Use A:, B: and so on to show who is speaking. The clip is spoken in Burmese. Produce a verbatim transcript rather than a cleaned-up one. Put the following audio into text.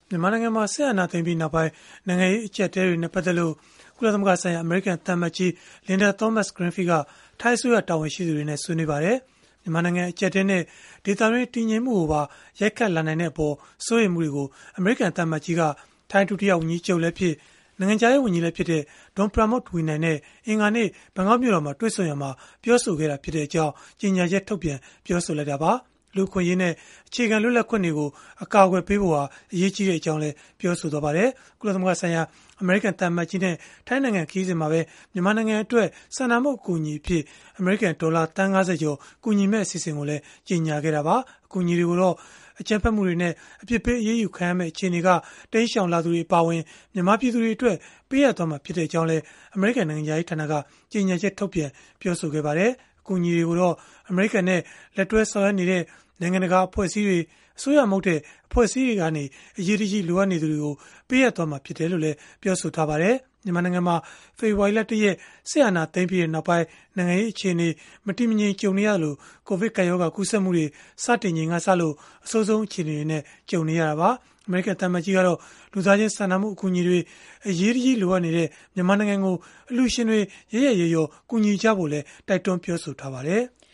A: မြန်မာနိုင်ငံမှာစစ်အာဏာသိမ်းပြီးနောက်ပိုင်းနိုင်ငံရေးအကျပ်အတည်းတွေနဲ့ပတ်သက်လို့ကုလသမဂ္ဂဆိုင်ရာအမေရိကန်သံအမတ်ကြီး Linda Thomas-Greenfield ကထိုင်းအစိုးရတာဝန်ရှိသူတွေနဲ့ဆွေးနွေးပါတယ်။မြန်မာနိုင်ငံအကျပ်အတည်းနဲ့ဒေသတွင်းတည်ငြိမ်မှုကိုပါရိုက်ခတ်လာနိုင်တဲ့အပေါ်စိုးရိမ်မှုတွေကိုအမေရိကန်သံအမတ်ကြီးကထိုင်းဒုတိယဝန်ကြီးချုပ်လည်းဖြစ်နိုင်ငံခြားရေးဝန်ကြီးလည်းဖြစ်တဲ့ဒေါ်ပရာမုတ်ဝီနိုင်နဲ့အင်္ဂါနေ့ဘန်ကောက်မြို့တော်မှာတွေ့ဆုံရမှာပြောဆိုခဲ့တာဖြစ်တဲ့အကြောင်းကြေညာချက်ထုတ်ပြန်ပြောဆိုလိုက်တာပါ။လူခွင့်ရေးနဲ့အခြေခံလွတ်လပ်ခွင့်တွေကိုအကာအကွယ်ပေးဖို့ဟာအရေးကြီးတဲ့အကြောင်းလည်းပြောဆိုသွားပါတယ်။ကုလသမဂ္ဂဆိုင်ရာအမေရိကန်သံအမတ်ကြီးနဲ့ထိုင်းနိုင်ငံခရီးစဉ်မှာပဲမြန်မာနိုင်ငံအတွက်စာနာမှုအကူအညီအဖြစ်အမေရိကန်ဒေါ်လာတန်း၅၀ကျော်ကူညီမဲ့အစီအစဉ်ကိုလည်းကြေညာခဲ့တာပါ။အကူအညီတွေကိုတော့အကြမ်းဖက်မှုတွေနဲ့အပြစ်ပေးအရေးယူခံရမယ့်အခြေအနေကတိမ်းရှောင်လာသူတွေအပါအဝင်မြန်မာပြည်သူတွေအတွက်ပေးအပ်သွားမှာဖြစ်တဲ့အကြောင်းလည်းအမေရိကန်နိုင်ငံသားရေးဌာနကကြေညာချက်ထုတ်ပြန်ပြောဆိုခဲ့ပါတယ်။အကူအညီတွေကိုတော့အမေရိကန်နဲ့လက်တွဲဆောင်ရွက်နေတဲ့နိုင်ငံတကာအဖွဲ့အစည်းတွေအစိုးရမဟုတ်တဲ့အဖွဲ့အစည်းတွေကနေအရေးတကြီးလိုအပ်နေသူတွေကိုပေးအပ်သွားမှာဖြစ်တယ်လို့လည်းပြောဆိုထားပါတယ်။မြန်မာနိုင်ငံမှာဖေဖော်ဝါရီလတရက်စစ်အာဏာသိမ်းပြီးတဲ့နောက်ပိုင်းနိုင်ငံရေးအခြေအနေမတည်မငြိမ်ကြုံနေရလို့ကိုဗစ်ကပ်ရောဂါကူးစက်မှုတွေစတင်ချိန်ကစလို့အဆိုးဆုံးအခြေအနေတွေနဲ့ကြုံနေရတာပါ။အမေရိကန်သံအမတ်ကြီးကတော့လူသားချင်းစာနာမှုအကူအညီတွေအရေးတကြီးလိုအပ်နေတဲ့မြန်မာနိုင်ငံကိုအလှူရှင်တွေရရရရောကူညီကြဖို့လည်းတိုက်တွန်းပြောဆိုထားပါတယ်။